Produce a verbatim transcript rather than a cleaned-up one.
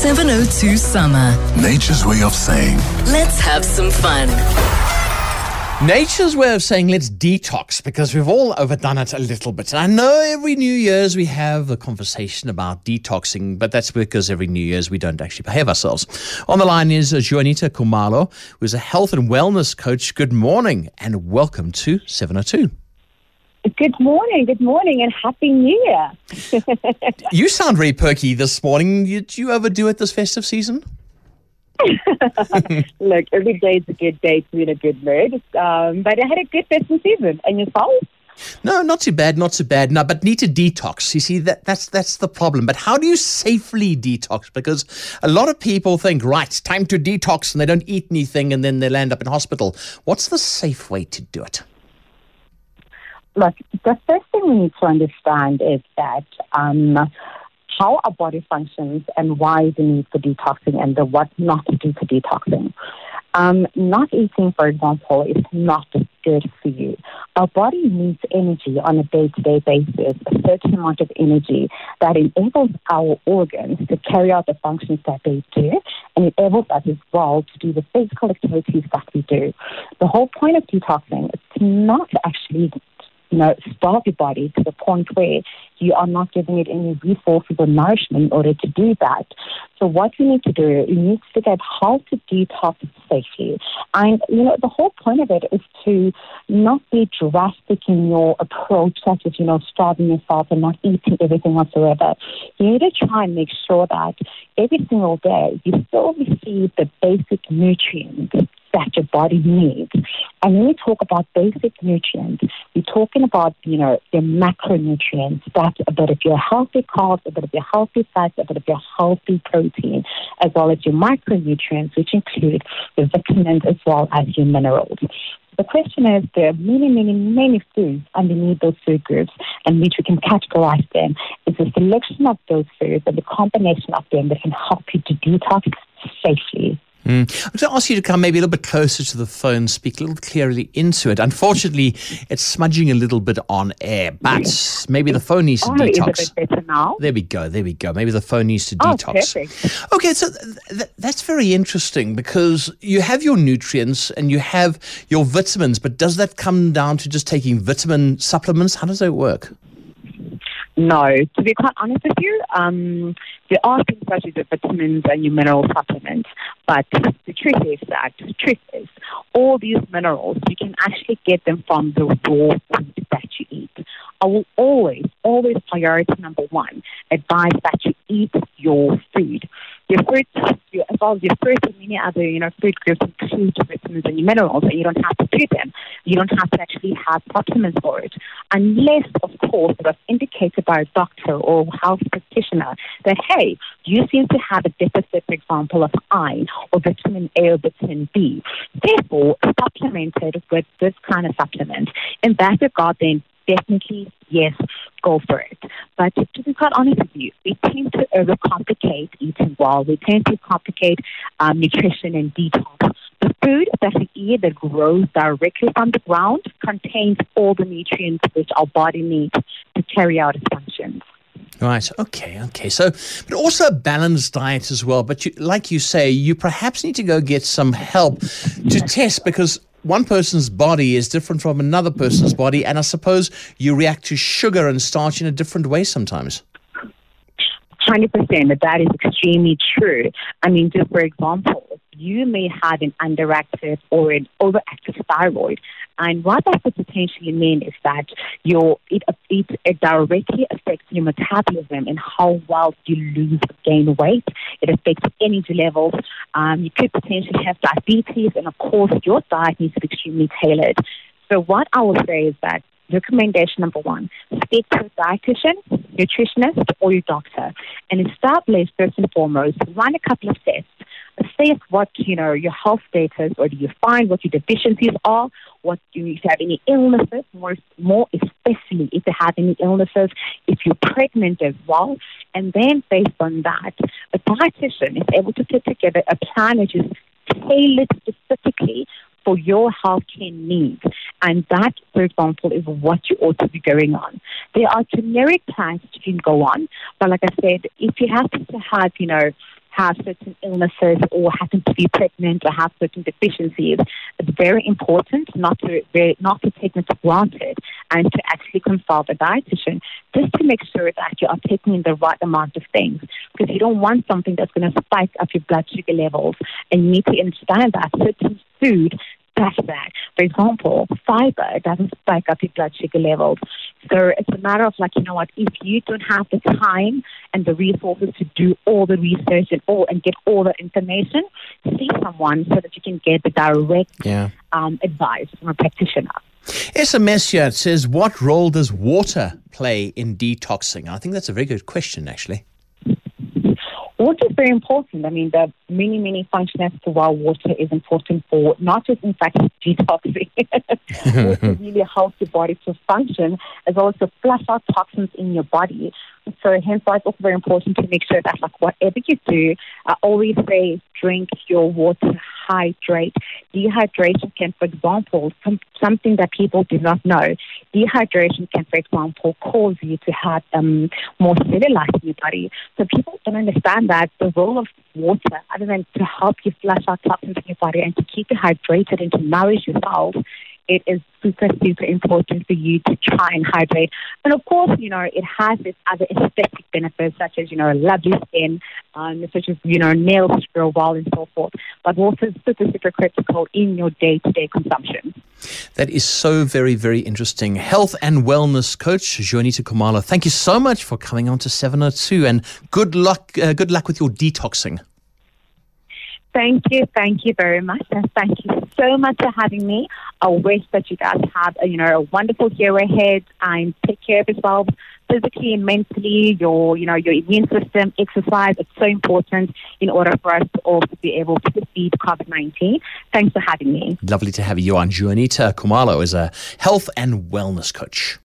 seven oh two Summer. Nature's way of saying, let's have some fun. Nature's way of saying let's detox, because we've all overdone it a little bit. And I know every New Year's we have a conversation about detoxing, but that's because every New Year's we don't actually behave ourselves. On the line is Juanita Khumalo, who's a health and wellness coach. Good morning and welcome to seven oh two. Good morning, good morning, and Happy New Year. You sound very perky this morning. Did you overdo it this festive season? Look, every day is a good day to be in a good mood. Um, but I had a good festive season. And yourself? No, not too bad, not too bad. No, but need to detox. You see, that that's that's the problem. But how do you safely detox? Because a lot of people think, right, it's time to detox, and they don't eat anything, and then they'll end up in hospital. What's the safe way to do it? Look, the first thing we need to understand is that um, how our body functions and why the need for detoxing and the what not to do for detoxing. Um, not eating, for example, is not good for you. Our body needs energy on a day-to-day basis, a certain amount of energy that enables our organs to carry out the functions that they do, and enables us as well to do the physical activities that we do. The whole point of detoxing is to not actually you know, starve your body to the point where you are not giving it any resources or nourishment in order to do that. So what you need to do, you need to figure out how to detox safely. And, you know, the whole point of it is to not be drastic in your approach, such as, you know, starving yourself and not eating everything whatsoever. You need to try and make sure that every single day you still receive the basic nutrients that your body needs. And when we talk about basic nutrients, we're talking about, you know, your macronutrients. That's a bit of your healthy carbs, a bit of your healthy fats, a bit of your healthy protein, as well as your micronutrients, which include the vitamins as well as your minerals. The question is, there are many, many, many foods underneath those food groups, and which we can categorize them. It's a selection of those foods and the combination of them that can help you to detox safely. Mm. I'm going to ask you to come maybe a little bit closer to the phone, speak a little clearly into it. Unfortunately, it's smudging a little bit on air, but maybe the phone needs to oh, detox. Is it a bit better now? There we go, there we go. Maybe the phone needs to Oh, detox. perfect. Okay, so th- th- that's very interesting, because you have your nutrients and you have your vitamins, but does that come down to just taking vitamin supplements? How does that work? No, to be quite honest with you, um, there are things such as the vitamins and your mineral supplements, but the truth is that, the truth is, all these minerals, you can actually get them from the raw food that you eat. I will always, always priority number one, advise that you eat your food. Your fruits, your, as well as your fruits and many other, you know, food groups include vitamins and your minerals, and you don't have to do them. You don't have to actually have supplements for it, unless, of course, it was indicated by a doctor or health practitioner that, hey, you seem to have a deficit, for example, of iron or vitamin A or vitamin B. Therefore, supplemented with this kind of supplement. In that regard, then, definitely, yes, go for it. But to be quite honest with you, we tend to overcomplicate eating well. We tend to complicate um, nutrition and detox. The food that we eat that grows directly from the ground contains all the nutrients which our body needs to carry out its functions. Right. Okay. Okay. So, but also a balanced diet as well. But you, like you say, you perhaps need to go get some help to test, because one person's body is different from another person's body, and I suppose you react to sugar and starch in a different way sometimes. one hundred percent. That is extremely true. I mean, just for example, you may have an underactive or an overactive thyroid. And what that could potentially mean is that your it, it, it directly affects your metabolism and how well you lose or gain weight. It affects energy levels. Um, you could potentially have diabetes, and of course, your diet needs to be extremely tailored. So what I would say is that recommendation number one, speak to a dietitian, nutritionist, or your doctor, and establish, first and foremost, run a couple of tests. Assess what, you know, your health status, or do you find what your deficiencies are, what do you, if you have any illnesses, more, more especially if you have any illnesses, if you're pregnant as well. And then based on that, a dietitian is able to put together a plan which is tailored specifically for your healthcare needs. And that, for example, is what you ought to be going on. There are generic plans that you can go on, but like I said, if you happen to have, you know, have certain illnesses or happen to be pregnant or have certain deficiencies, it's very important not to very, not to take them for granted and to actually consult a dietitian just to make sure that you are taking in the right amount of things, because you don't want something that's going to spike up your blood sugar levels, and you need to understand that certain food does that. For example, fiber doesn't spike up your blood sugar levels. So it's a matter of like, you know what, if you don't have the time and the resources to do all the research and all and get all the information, see someone so that you can get the direct Yeah. um, advice from a practitioner. S M S here, it says, what role does water play in detoxing? I think that's a very good question, actually. Water is very important. I mean, there are many, many functions as to why water is important for not just, in fact, detoxing. Water really helps your body to function, as well as to flush out toxins in your body. So hence why it's also very important to make sure that, like, whatever you do, I always say drink your water, hydrate. Dehydration can, for example, some, something that people do not know, dehydration can, for example, cause you to have um, more cellulite in your body. So people don't understand that the role of water, other than to help you flush out toxins in your body and to keep you hydrated and to nourish yourself, it is super, super important for you to try and hydrate. And of course, you know, it has its other aesthetic benefits, such as, you know, lovely skin, um, such as, you know, nails to grow well and so forth. But water is super, super critical in your day-to-day consumption. That is so very, very interesting. Health and wellness coach, Juanita Khumalo, thank you so much for coming on to seven oh two, and good luck, uh, good luck with your detoxing. Thank you. Thank you very much. And thank you so much for having me. I wish that you guys have a, you know, a wonderful year ahead, and take care of yourselves physically and mentally. Your, you know, your immune system, exercise, it's so important in order for us to also be able to defeat COVID nineteen. Thanks for having me. Lovely to have you on. Juanita Khumalo is a health and wellness coach.